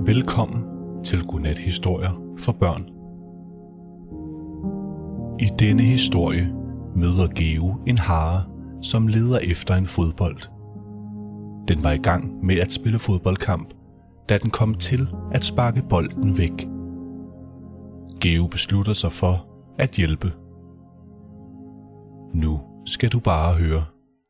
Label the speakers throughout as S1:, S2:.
S1: Velkommen til Godnat-historier for børn. I denne historie møder Geo en hare, som leder efter en fodbold. Den var i gang med at spille fodboldkamp, da den kom til at sparke bolden væk. Geo beslutter sig for at hjælpe. Nu skal du bare høre.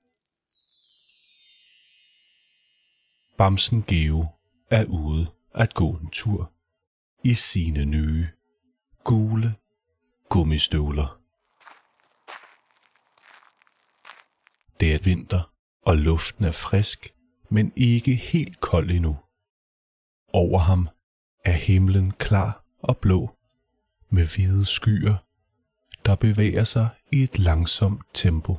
S1: Bamsen Geo er ude at gå en tur i sine nye, gule gummistøvler. Det er vinter, og luften er frisk, men ikke helt kold endnu. Over ham er himlen klar og blå, med hvide skyer, der bevæger sig i et langsomt tempo.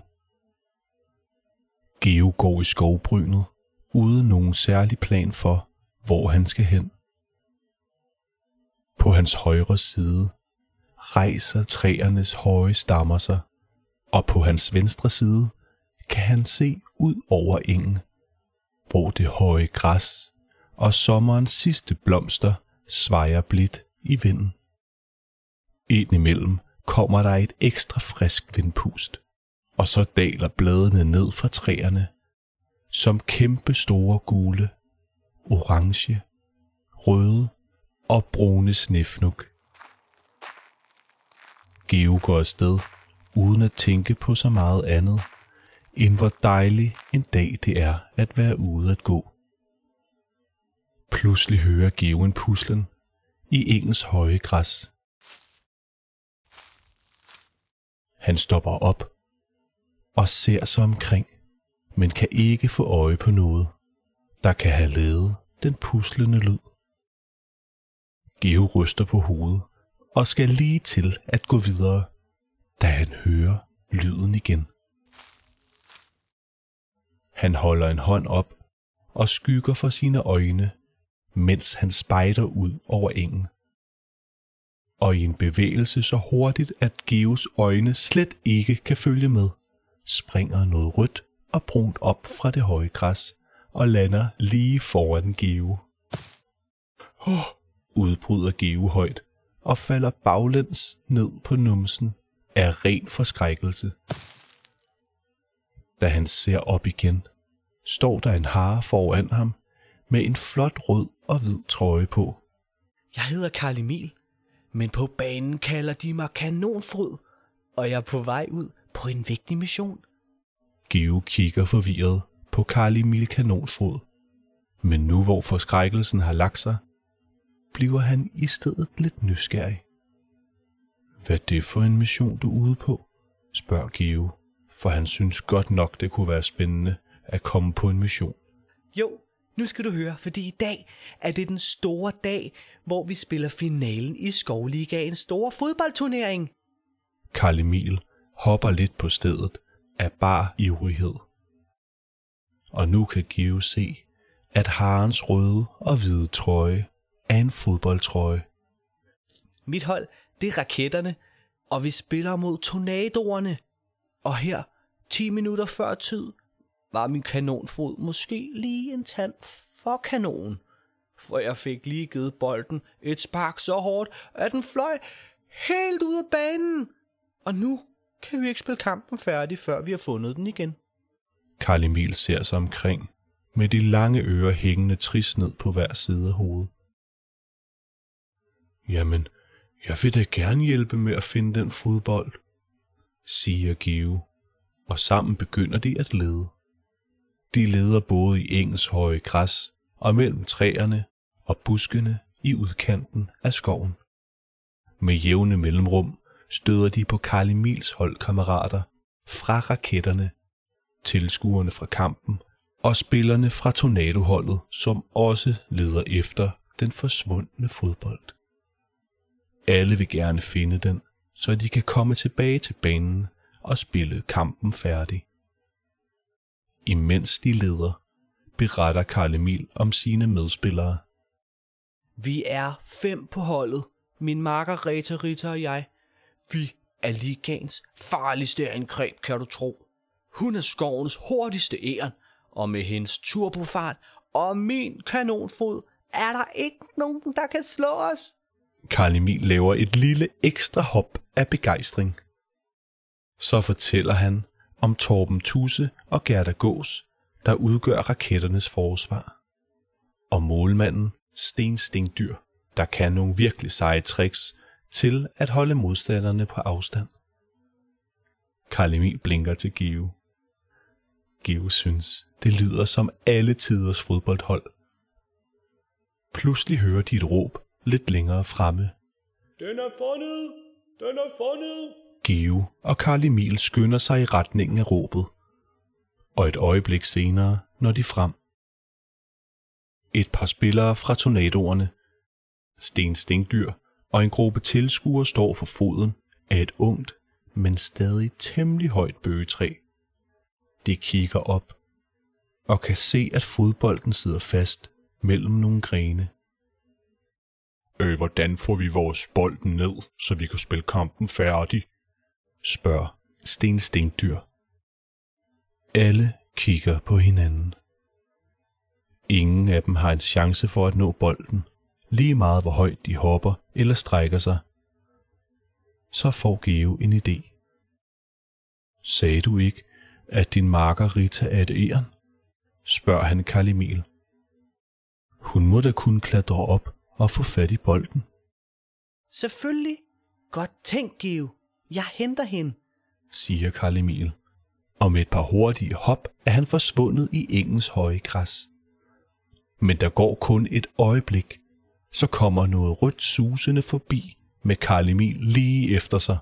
S1: Geo går i skovbrynet, uden nogen særlig plan for, hvor han skal hen. På hans højre side rejser træernes høje stammer sig, og på hans venstre side kan han se ud over engen, hvor det høje græs og sommerens sidste blomster svajer blidt i vinden. Indimellem kommer der et ekstra frisk vindpust, og så daler bladene ned fra træerne, som kæmpe store gule, orange, røde og brune snefnug. Geo går afsted, uden at tænke på så meget andet, end hvor dejlig en dag det er at være ude at gå. Pludselig hører Geo en puslen i engens høje græs. Han stopper op og ser sig omkring, men kan ikke få øje på noget, der kan have lavet den puslende lyd. Geo ryster på hovedet og skal lige til at gå videre, da han hører lyden igen. Han holder en hånd op og skygger for sine øjne, mens han spejder ud over engen. Og i en bevægelse så hurtigt, at Geos øjne slet ikke kan følge med, springer noget rødt og brunt op fra det høje græs og lander lige foran Geo. Udbryder Geo højt og falder baglæns ned på numsen af ren forskrækkelse. Da han ser op igen, står der en hare foran ham med en flot rød og hvid trøje på.
S2: Jeg hedder Karl Emil, men på banen kalder de mig Kanonfryd, og jeg er på vej ud på en vigtig mission.
S1: Geo kigger forvirret på Karl Emil Kanonfryd, men nu hvor forskrækkelsen har lagt sig, bliver han i stedet lidt nysgerrig. Hvad er det for en mission, du er ude på? Spørger Geo, for han synes godt nok, det kunne være spændende at komme på en mission.
S2: Jo, nu skal du høre, fordi i dag er det den store dag, hvor vi spiller finalen i Skovligaens store fodboldturnering.
S1: Karl Emil hopper lidt på stedet af bare ivrighed. Og nu kan Geo se, at harens røde og hvide trøje er en fodboldtrøje.
S2: Mit hold, det er Raketterne, og vi spiller mod Tornadoerne. Og her, 10 minutter før tid, var min kanonfod måske lige en tand for kanon. For jeg fik lige givet bolden et spark så hårdt, at den fløj helt ud af banen. Og nu kan vi ikke spille kampen færdig, før vi har fundet den igen.
S1: Karl Emil ser sig omkring, med de lange ører hængende trist ned på hver side af hovedet. Jamen, jeg vil da gerne hjælpe med at finde den fodbold, siger Geo, og sammen begynder de at lede. De leder både i engens høje græs og mellem træerne og buskene i udkanten af skoven. Med jævne mellemrum støder de på Karl Emils holdkammerater fra Raketterne, tilskuerne fra kampen og spillerne fra Tornadoholdet, som også leder efter den forsvundne fodbold. Alle vil gerne finde den, så de kan komme tilbage til banen og spille kampen færdig. Imens de leder, beretter Karl Emil om sine medspillere.
S2: Vi er 5 på holdet, min makker Rita og jeg. Vi er ligaens farligste angreb, kan du tro. Hun er skovens hurtigste æren, og med hendes turbofart og min kanonfod Er der ikke nogen, der kan slå os?
S1: Carl Emil laver et lille ekstra hop af begejstring. Så fortæller han om Torben Tusse og Gerda Gås, der udgør raketternes forsvar. Og målmanden Sten Stinkdyr, der kan nogle virkelig seje tricks til at holde modstanderne på afstand. Carl Emil blinker til Geo. Geo synes, det lyder som alle tiders fodboldhold. Pludselig hører de et råb lidt længere fremme. Den er fundet! Den er fundet! Geo og Carl Emil skynder sig i retningen af råbet. Og et øjeblik senere når de frem. Et par spillere fra Tornadoerne, Sten Stinkdyr og en gruppe tilskuere står for foden af et ungt, men stadig temmelig højt bøgetræ. De kigger op og kan se, at fodbolden sidder fast mellem nogle grene. Hvordan får vi vores bolden ned, så vi kan spille kampen færdig? Spørger Sten Stinkdyr. Alle kigger på hinanden. Ingen af dem har en chance for at nå bolden, lige meget hvor højt de hopper eller strækker sig. Så får Geo en idé. Sagde du ikke, at din makker Rita er et æren? Spørger han Carl Emil. Hun må da kunne klatre op og få fat i bolden.
S2: Selvfølgelig. Godt tænkt, Geo. Jeg henter hende,
S1: siger Carl Emil. Og med et par hurtige hop er han forsvundet i engens høje græs. Men der går kun et øjeblik, så kommer noget rødt susende forbi med Carl Emil lige efter sig.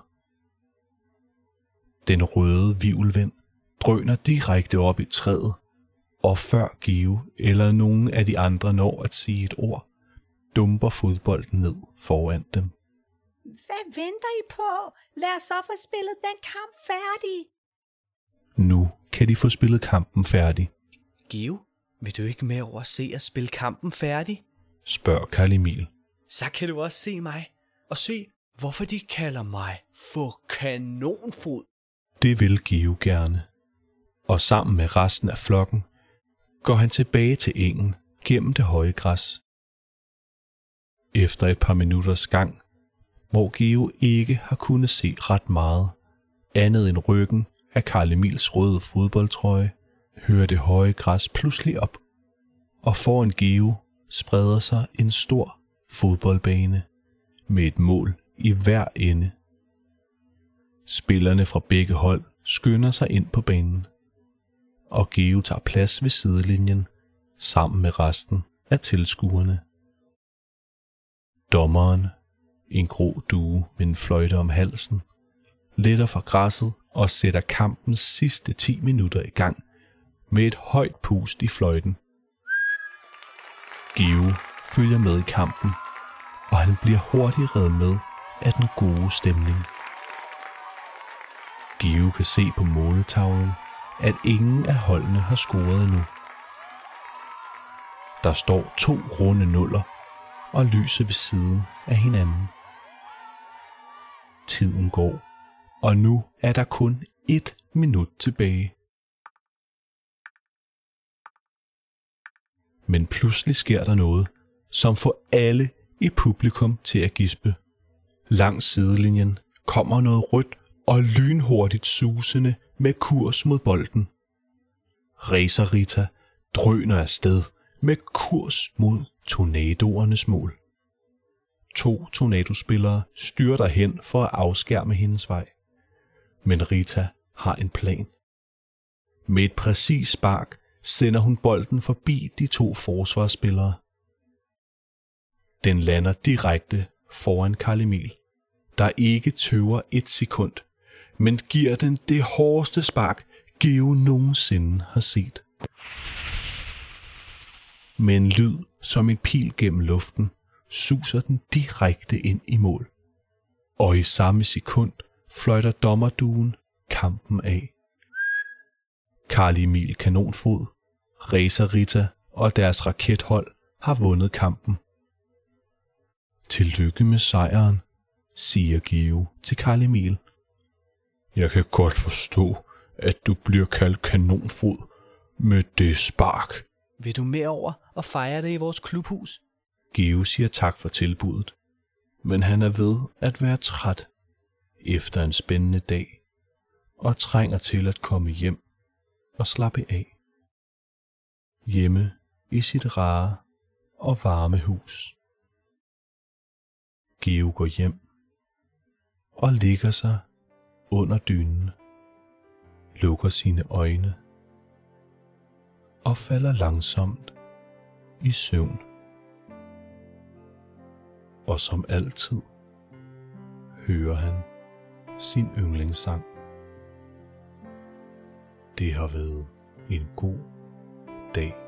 S1: Den røde hvirvelvind drøner direkte op i træet, og før Geo eller nogen af de andre når at sige et ord, dumper fodbolden ned foran dem.
S3: Hvad venter I på? Lad os så få spillet den kamp færdig.
S1: Nu kan de få spillet kampen færdig.
S2: Geo, vil du ikke med over at se at spille kampen færdig?
S1: Spørger Carl Emil.
S2: Så kan du også se mig og se, hvorfor de kalder mig for kanonfod.
S1: Det vil Geo gerne. Og sammen med resten af flokken går han tilbage til engen gennem det høje græs. Efter et par minutters gang, hvor Geo ikke har kunnet se ret meget, andet end ryggen af Carl Emils røde fodboldtrøje, hører det høje græs pludselig op, og foran Geo spreder sig en stor fodboldbane med et mål i hver ende. Spillerne fra begge hold skynder sig ind på banen, og Geo tager plads ved sidelinjen sammen med resten af tilskuerne. Dommeren, en grå due med en fløjte om halsen, letter fra græsset og sætter kampens sidste 10 minutter i gang med et højt pust i fløjten. Geo følger med i kampen, og han bliver hurtigt revet med af den gode stemning. Geo kan se på måletavlen, at ingen af holdene har scoret endnu. Der står 2 runde nuller og lyser ved siden af hinanden. Tiden går, og nu er der kun 1 minut tilbage. Men pludselig sker der noget, som får alle i publikum til at gispe. Langs sidelinjen kommer noget rødt og lynhurtigt susende med kurs mod bolden. Racer Rita drøner afsted med kurs mod Tornadoernes mål. 2 tornadospillere styrter hen for at afskærme hendes vej. Men Rita har en plan. Med et præcist spark sender hun bolden forbi de 2 forsvarsspillere. Den lander direkte foran Carl Emil, der ikke tøver 1 sekund, men giver den det hårdeste spark, Geo nogensinde har set. Med en lyd som en pil gennem luften, suser den direkte ind i mål. Og i samme sekund fløjter dommerduen kampen af. Carl Emil Kanonfod, Racer Rita og deres rakethold har vundet kampen. Tillykke med sejren, siger Geo til Carl Emil. Jeg kan godt forstå, at du bliver kaldt Kanonfod med det spark.
S2: Vil du med over og fejre det i vores klubhus?
S1: Geo siger tak for tilbuddet, men han er ved at være træt efter en spændende dag og trænger til at komme hjem og slappe af. Hjemme i sit rare og varme hus. Geo går hjem og ligger sig under dynen, lukker sine øjne og falder langsomt i søvn. Og som altid hører han sin yndlingssang. Det har været en god dag.